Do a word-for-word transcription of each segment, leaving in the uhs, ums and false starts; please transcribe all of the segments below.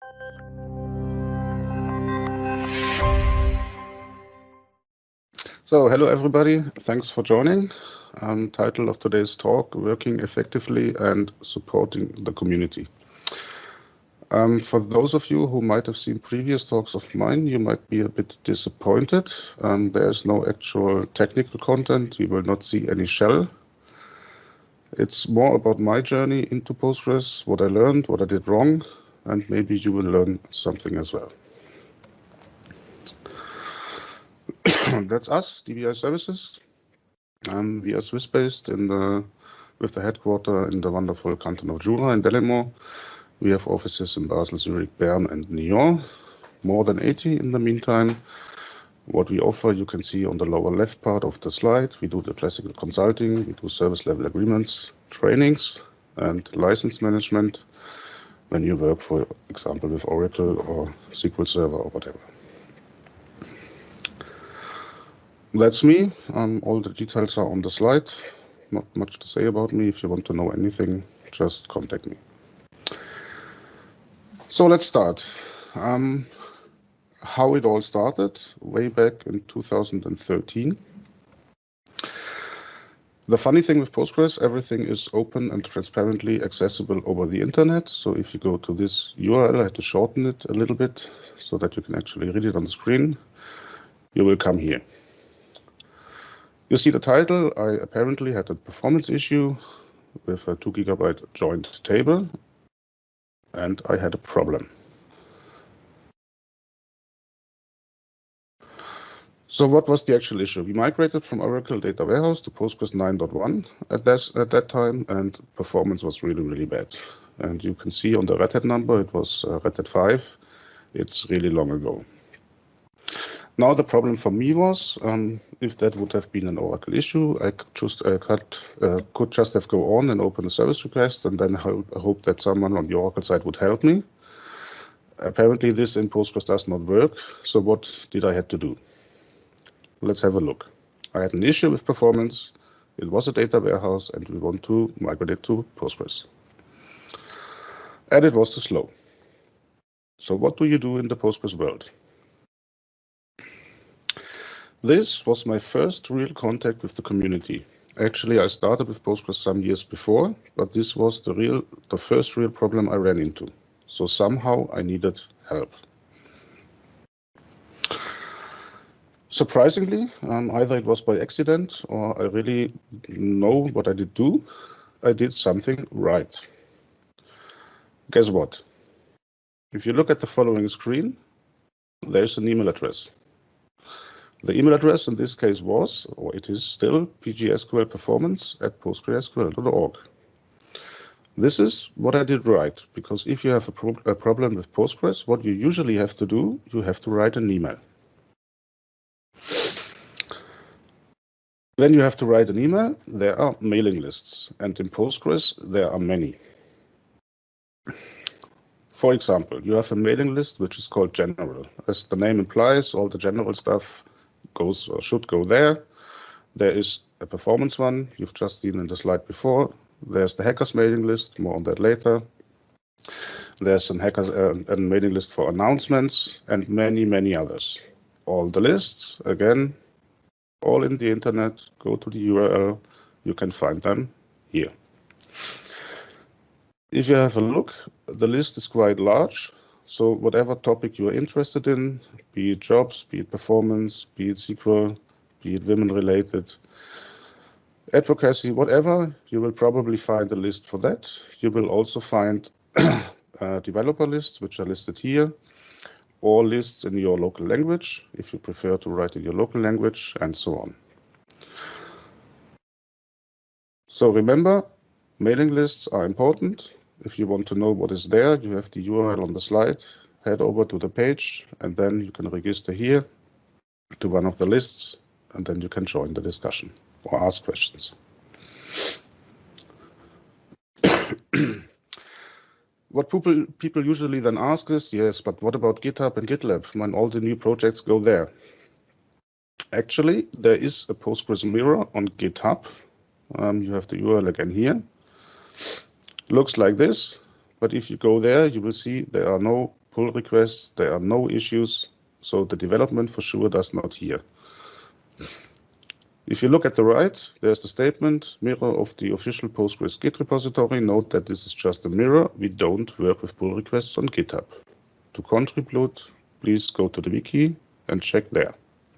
So, hello everybody, thanks for joining. Um, title of today's talk, Working Effectively and Supporting the Community. Um, for those of you who might have seen previous talks of mine, you might be a bit disappointed. Um, there's no actual technical content, you will not see any shell. It's more about my journey into Postgres, what I learned, what I did wrong, and maybe you will learn something as well. That's us, D B I Services. Um, we are Swiss-based in the, with the headquarter in the wonderful canton of Jura in Delémont. We have offices in Basel, Zurich, Bern, and Nyon. More than eighty in the meantime. What we offer, you can see on the lower left part of the slide. We do the classical consulting, we do service level agreements, trainings, and license management when you work, for example, with Oracle or S Q L Server or whatever. That's me. Um, all the details are on the slide. Not much to say about me. If you want to know anything, just contact me. So let's start. Um, how it all started way back in two thousand thirteen. The funny thing with Postgres, everything is open and transparently accessible over the internet. So if you go to this U R L, I had to shorten it a little bit so that you can actually read it on the screen. You will come here. You see the title. I apparently had a performance issue with a two gigabyte joint table, and I had a problem. So what was the actual issue? We migrated from Oracle Data Warehouse to Postgres nine point one at that, at that time, and performance was really, really bad. And you can see on the Red Hat number, it was uh, Red Hat five. It's really long ago. Now the problem for me was, um, if that would have been an Oracle issue, I could just, uh, could, uh, could just have go on and open a service request and then hope, hope that someone on the Oracle side would help me. Apparently this in Postgres does not work, so what did I have to do? Let's have a look. I had an issue with performance, it was a data warehouse, and we want to migrate it to Postgres. And it was too slow. So what do you do in the Postgres world? This was my first real contact with the community. Actually, I started with Postgres some years before, but this was the real, the first real problem I ran into. So somehow I needed help. Surprisingly, um, either it was by accident or I really know what I did do, I did something right. Guess what? If you look at the following screen, there's an email address. The email address in this case was, or it is still, pgsqlperformance at postgresql dot org. This is what I did right, because if you have a, pro a problem with Postgres, what you usually have to do, you have to write an email. When you have to write an email, there are mailing lists, and in Postgres, there are many. For example, you have a mailing list which is called general. As the name implies, all the general stuff goes or should go there. There is a performance one you've just seen in the slide before. There's the hackers mailing list, more on that later. There's an hackers uh, a mailing list for announcements and many, many others. All the lists, again, all in the internet. Go to the U R L. You can find them here. If you have a look, the list is quite large. So whatever topic you are interested in, be it jobs, be it performance, be it S Q L, be it women related, advocacy, whatever, you will probably find a list for that. You will also find uh, developer lists, which are listed here, or lists in your local language, if you prefer to write in your local language, and so on. So remember, mailing lists are important. If you want to know what is there, you have the U R L on the slide. Head over to the page, and then you can register here to one of the lists, and then you can join the discussion or ask questions. What people, people usually then ask is, yes, but what about GitHub and GitLab when all the new projects go there? Actually, there is a Postgres mirror on GitHub. Um, you have the U R L again here. Looks like this, but if you go there, you will see there are no pull requests, there are no issues, so the development for sure does not here. If you look at the right, there's the statement, mirror of the official Postgres Git repository. Note that this is just a mirror. We don't work with pull requests on GitHub. To contribute, please go to the wiki and check there.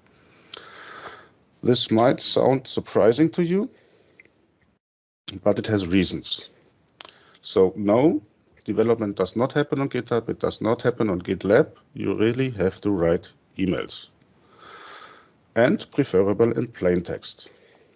This might sound surprising to you, but it has reasons. So no, development does not happen on GitHub. It does not happen on GitLab. You really have to write emails. And preferable in plain text.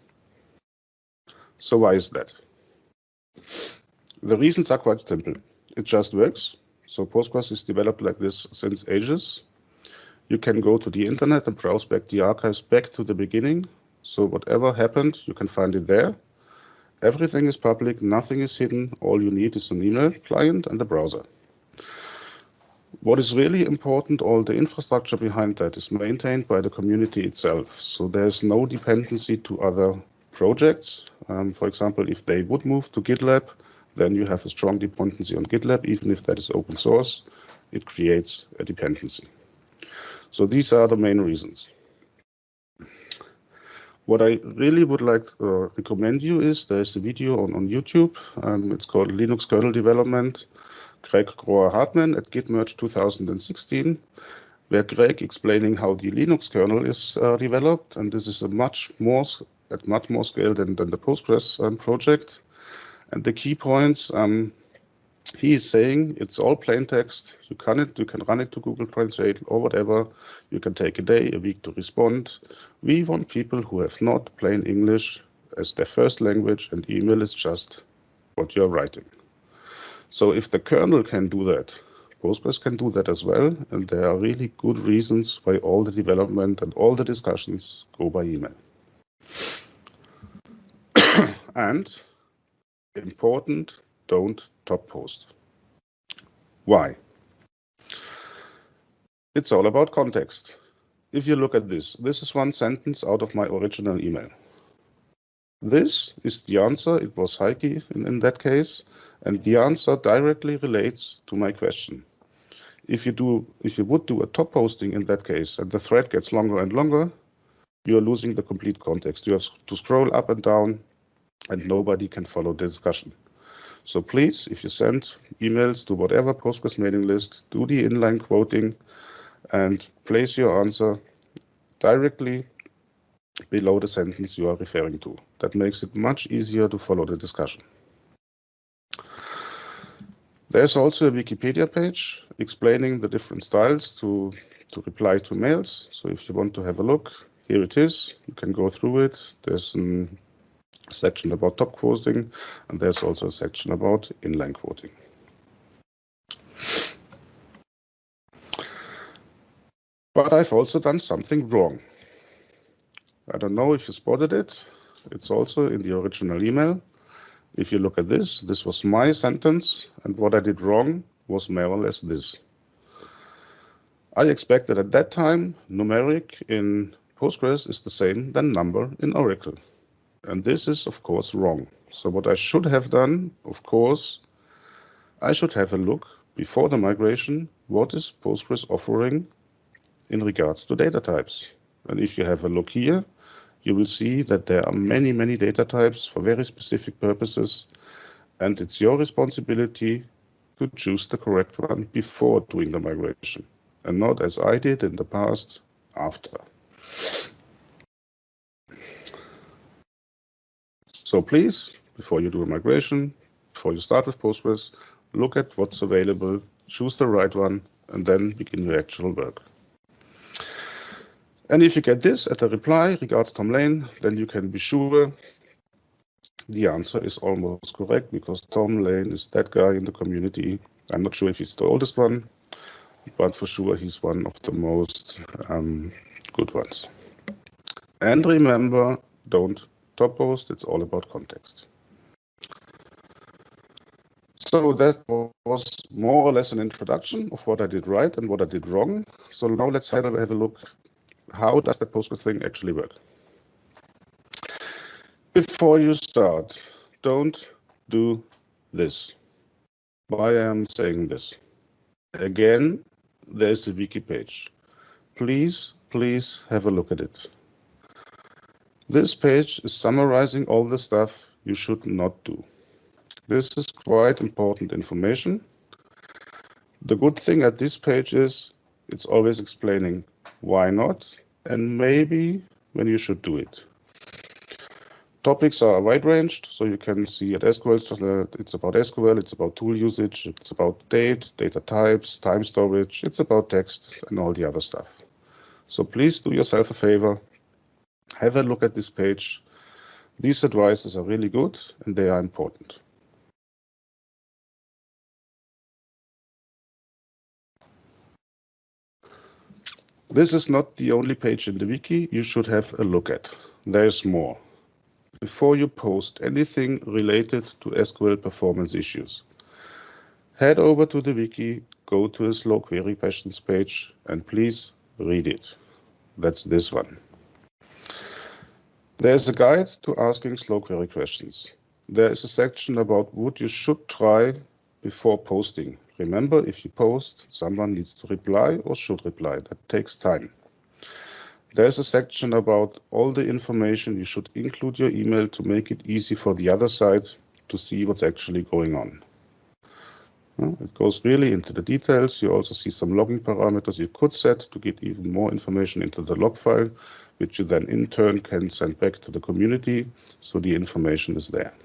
So why is that? The reasons are quite simple. It just works. So Postgres is developed like this since ages. You can go to the internet and browse back the archives back to the beginning. So whatever happened, you can find it there. Everything is public, nothing is hidden. All you need is an email client and a browser. What is really important, all the infrastructure behind that is maintained by the community itself. So there's no dependency to other projects. Um, for example, if they would move to GitLab, then you have a strong dependency on GitLab. Even if that is open source, it creates a dependency. So these are the main reasons. What I really would like to uh, recommend you is there's a video on, on YouTube. Um, it's called Linux Kernel Development. Greg Grohr-Hartmann at Gitmerge two thousand sixteen, where Greg explaining how the Linux kernel is uh, developed, and this is a much more at much more scale than, than the Postgres um, project. And the key points, um, he is saying it's all plain text. You can it, you can run it to Google Translate or whatever. You can take a day, a week to respond. We want people who have not plain English as their first language, and email is just what you're writing. So if the kernel can do that, Postgres can do that as well, and there are really good reasons why all the development and all the discussions go by email. And important, don't top post. Why? It's all about context. If you look at this, this is one sentence out of my original email. This is the answer. It was Heike in, in that case, and the answer directly relates to my question. If you do, if you would do a top posting in that case, and the thread gets longer and longer, you are losing the complete context. You have to scroll up and down, and nobody can follow the discussion. So please, if you send emails to whatever Postgres mailing list, do the inline quoting, and place your answer directly below the sentence you are referring to. That makes it much easier to follow the discussion. There's also a Wikipedia page explaining the different styles to, to reply to mails. So if you want to have a look, here it is. You can go through it. There's a section about top quoting, and there's also a section about inline quoting. But I've also done something wrong. I don't know if you spotted it. It's also in the original email. If you look at this, this was my sentence, and what I did wrong was more or less this. I expected at that time numeric in Postgres is the same than number in Oracle. And this is, of course, wrong. So what I should have done, of course, I should have a look before the migration, what is Postgres offering in regards to data types. And if you have a look here, you will see that there are many, many data types for very specific purposes, and it's your responsibility to choose the correct one before doing the migration, and not as I did in the past, after. So please, before you do a migration, before you start with Postgres, look at what's available, choose the right one, and then begin your actual work. And if you get this at the reply, regards Tom Lane, then you can be sure the answer is almost correct, because Tom Lane is that guy in the community. I'm not sure if he's the oldest one, but for sure he's one of the most um, good ones. And remember, don't top post, it's all about context. So that was more or less an introduction of what I did right and what I did wrong. So now let's have a, have a look. How does that Postgres thing actually work? Before you start, don't do this. Why am I saying this? Again, there's a wiki page. Please, please have a look at it. This page is summarizing all the stuff you should not do. This is quite important information. The good thing at this page is it's always explaining why not and maybe when you should do it. Topics are wide-ranged, so you can see at S Q L, it's about S Q L, it's about tool usage, it's about date, data types, time storage, it's about text and all the other stuff. So please do yourself a favor, have a look at this page. These advices are really good and they are important. This is not the only page in the wiki you should have a look at. There's more. Before you post anything related to S Q L performance issues, head over to the wiki, go to the Slow Query Questions page, and please read it. That's this one. There's a guide to asking slow query questions. There is a section about what you should try before posting. Remember, if you post, someone needs to reply or should reply. That takes time. There's a section about all the information you should include your email to make it easy for the other side to see what's actually going on. It goes really into the details. You also see some logging parameters you could set to get even more information into the log file, which you then in turn can send back to the community, so the information is there.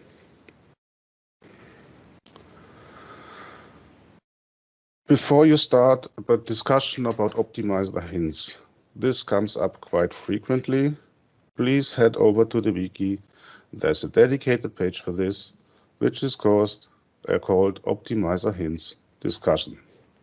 Before you start a discussion about optimizer hints, this comes up quite frequently. Please head over to the wiki. There's a dedicated page for this, which is called, uh, called Optimizer Hints Discussion.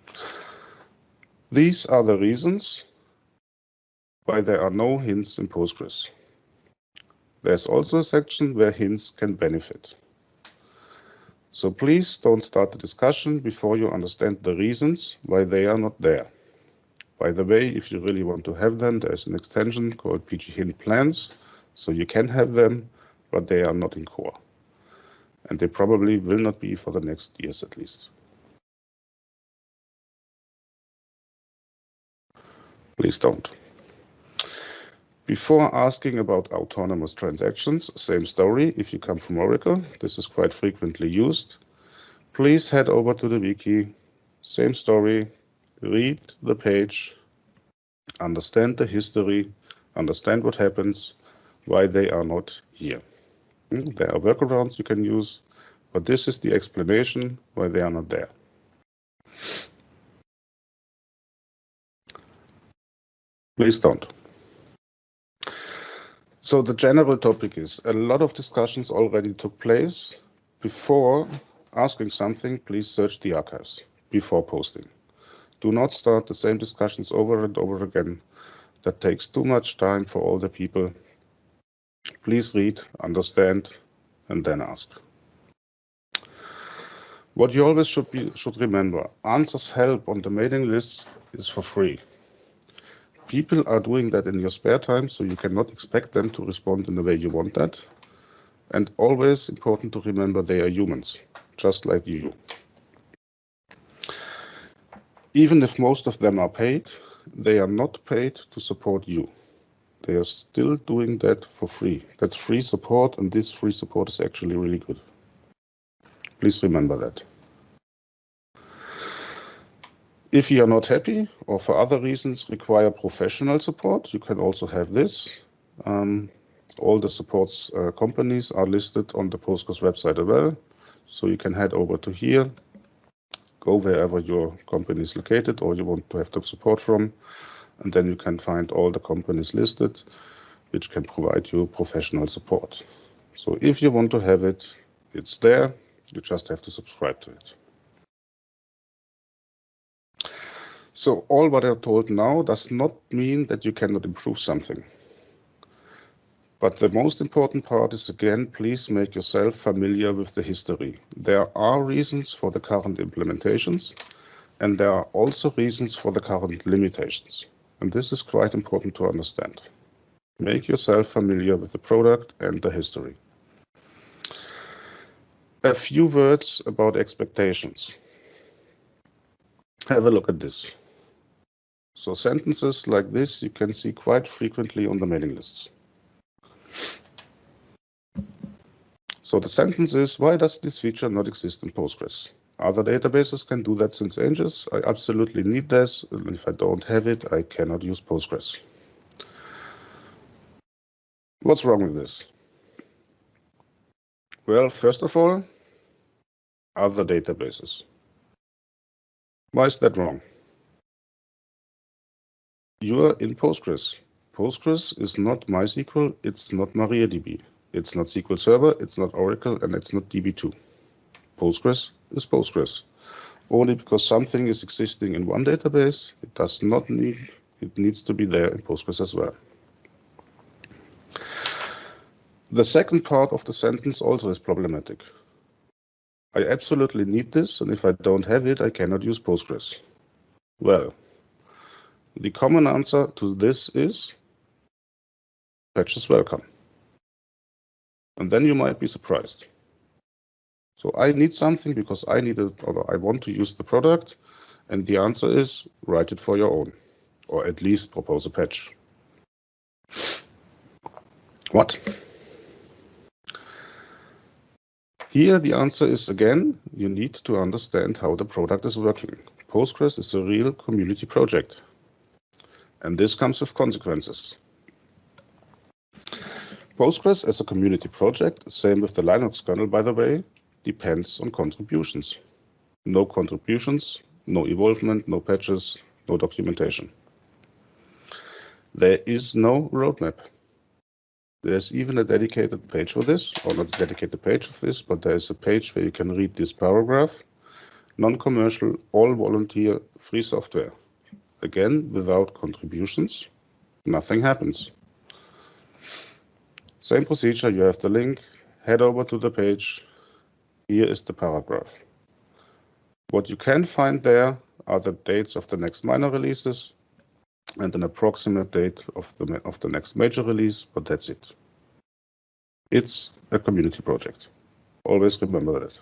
These are the reasons why there are no hints in Postgres. There's also a section where hints can benefit. So please don't start the discussion before you understand the reasons why they are not there. By the way, if you really want to have them, there's an extension called P G Hint Plans, so you can have them, but they are not in core. And they probably will not be for the next years at least. Please don't. Before asking about autonomous transactions, same story. If you come from Oracle, this is quite frequently used. Please head over to the wiki, same story, read the page, understand the history, understand what happens, why they are not here. There are workarounds you can use, but this is the explanation why they are not there. Please don't. So the general topic is, a lot of discussions already took place. Before asking something, please search the archives before posting. Do not start the same discussions over and over again. That takes too much time for all the people. Please read, understand, and then ask. What you always should be should remember, Answers Help on the mailing list is for free. People are doing that in your spare time, so you cannot expect them to respond in the way you want that. And always important to remember they are humans, just like you. Even if most of them are paid, they are not paid to support you. They are still doing that for free. That's free support, and this free support is actually really good. Please remember that. If you are not happy or for other reasons require professional support, you can also have this. Um, all the supports uh, companies are listed on the Postgres website as well. So you can head over to here, go wherever your company is located or you want to have the support from, and then you can find all the companies listed which can provide you professional support. So if you want to have it, it's there. You just have to subscribe to it. So all what I'm told now does not mean that you cannot improve something. But the most important part is, again, please make yourself familiar with the history. There are reasons for the current implementations, and there are also reasons for the current limitations. And this is quite important to understand. Make yourself familiar with the product and the history. A few words about expectations. Have a look at this. So sentences like this you can see quite frequently on the mailing lists. So the sentence is, why does this feature not exist in Postgres? Other databases can do that since ages. I absolutely need this, and if I don't have it, I cannot use Postgres. What's wrong with this? Well, first of all, other databases. Why is that wrong? You are in Postgres. Postgres is not MySQL, it's not MariaDB. It's not S Q L Server, it's not Oracle, and it's not D B two. Postgres is Postgres. Only because something is existing in one database, it does not need, it needs to be there in Postgres as well. The second part of the sentence also is problematic. I absolutely need this, and if I don't have it, I cannot use Postgres. Well, the common answer to this is patches welcome. And then you might be surprised. So I need something because I need it, or I want to use the product, and the answer is write it for your own, or at least propose a patch. What? Here the answer is, again, you need to understand how the product is working. Postgres is a real community project, and this comes with consequences. Postgres as a community project, same with the Linux kernel, by the way, depends on contributions. No contributions, no involvement, no patches, no documentation. There is no roadmap. There's even a dedicated page for this, or not a dedicated page of this, but there is a page where you can read this paragraph. Non-commercial, all volunteer, free software. Again, without contributions, nothing happens. Same procedure, you have the link, head over to the page. Here is the paragraph. What you can find there are the dates of the next minor releases and an approximate date of the, of the next major release, but that's it. It's a community project. Always remember that.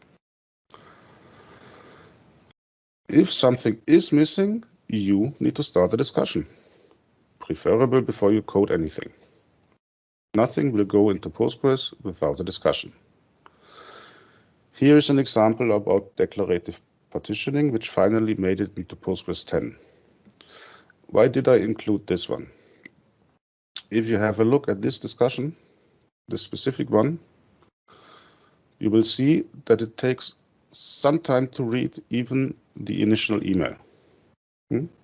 If something is missing, you need to start a discussion, preferable before you code anything. Nothing will go into Postgres without a discussion. Here is an example about declarative partitioning, which finally made it into Postgres ten. Why did I include this one? If you have a look at this discussion, this specific one, you will see that it takes some time to read even the initial email. Hmm?